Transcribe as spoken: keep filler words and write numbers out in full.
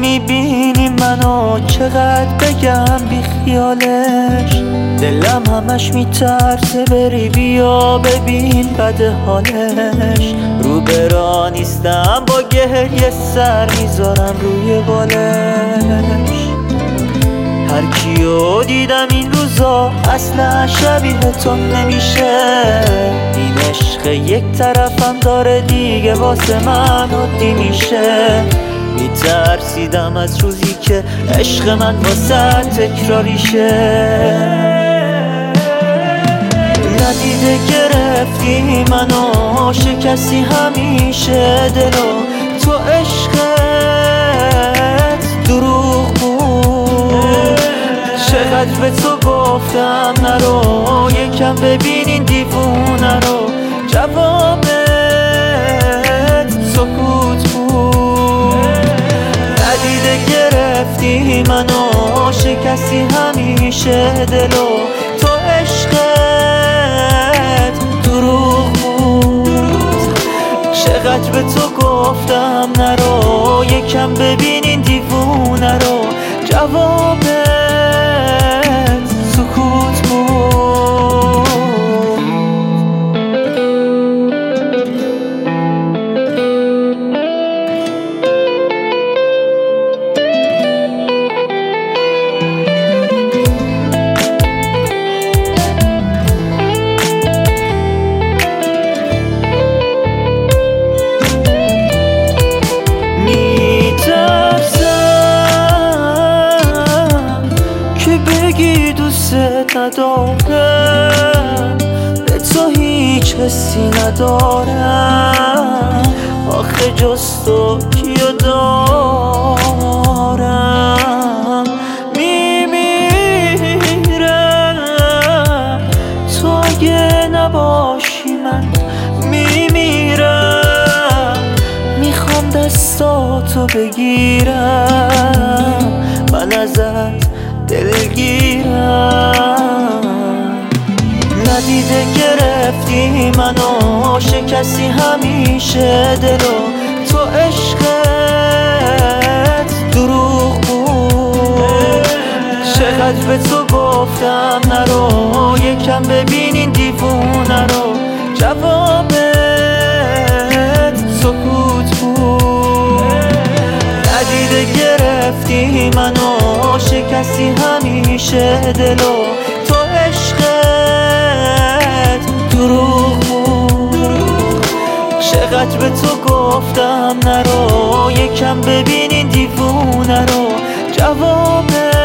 نمیبینی منو چقدر بگم بی خیالش، دلم همش میترسه بری بیا ببین بد حالش. رو برا نیستم با گریه سر میذارم روی بالش. هر کیو دیدم این روزا اصلا شبیه تو نمیشه. این عشق یک طرفم داره دیگه واسه من عادی میشه. میترسیدم از روزی که عشق من واسه تکراری شه. ندیده گرفتی منو شکستی همیشه دلو، تو عشقت دروغ بود. چقدر به تو گفتم نرو یکم ببین این دیوونه رو، جوابت سکوت بود. ندیده گرفتی منو شکستی همیشه دلو، تو عشقت دروغ بود. چقدر به تو گفتم نرو یکم ببین این دیوونه رو، جوابت سکوت بود. بگی دوست ندارم، به تو هیچ حسی ندارم. آخه جز تو کیو دارم. میمیرم تو اگه نباشی من میمیرم. میخوام دستاتو بگیرم من ازت دلگیرم. ندیده گرفتی منو شکستی همیشه دلو، تو عشقت دروغ بود. چقدر به تو گفتم نرو یکم ببین این دیوونه رو، جوابت سکوت بود. ندیده گرفتی منو شکستی همیشه دلو، تو عشقت دروغ بود. چقدر به تو گفتم نرو یکم ببین این دیوونه رو، جوابت